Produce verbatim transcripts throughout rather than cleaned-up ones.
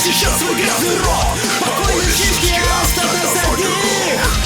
сейчас свой грязный рот. Покойные птички оставят за них.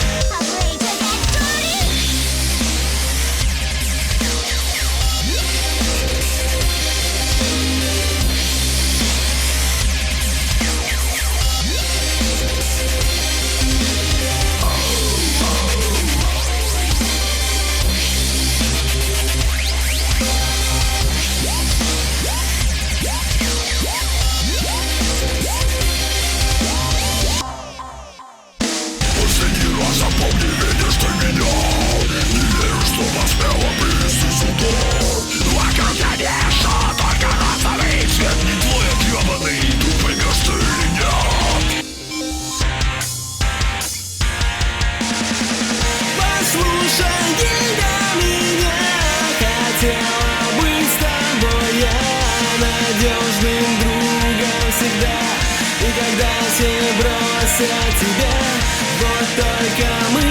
Надежным другом всегда. И когда все бросят тебя, вот только мы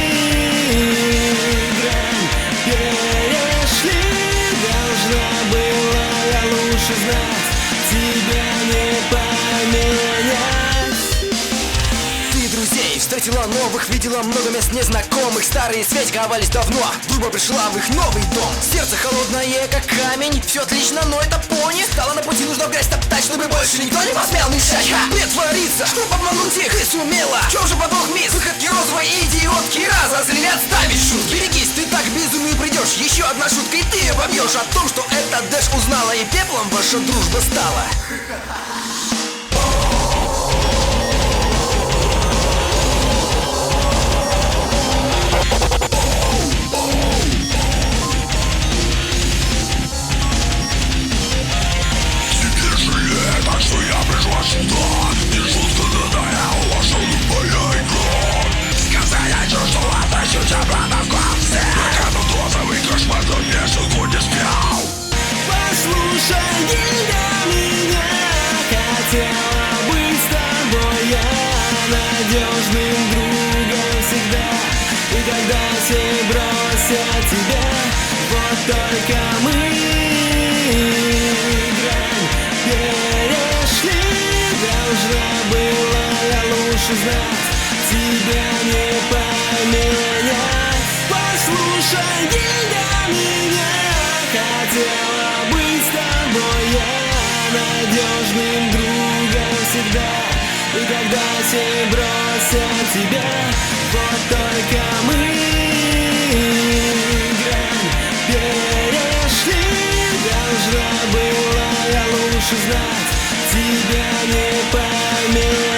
грань перешли. Должна была я лучше знать, тебя не поменять. Ты друзей встретила новых, видела много мест незнакомых. Старые связь давно, дружба пришла в их новый дом. Сердце холодное, как камень, все отлично, но это пони. Стала на пути, нужно в грязь топтать, чтобы больше никто не посмел мешать. Притвориться, чтоб обмануть их, ты сумела. В чем же подвох, мисс? Выходки розовой идиотки разозлили отставить шутки. Берегись, ты так к безумию придешь. Еще одна шутка, и ты ее побьешь. О том, что эта Дэш узнала, и пеплом ваша дружба стала. Надежным другом всегда. И когда все бросят тебя, вот только мы грань перешли. Должна была я лучше знать, тебя не поменять. Послушай, гильдия меня, хотела быть с тобой я надежным другом всегда. И когда все бросят тебя, вот только мы грань перешли. Должна была я лучше знать, тебя не поменять.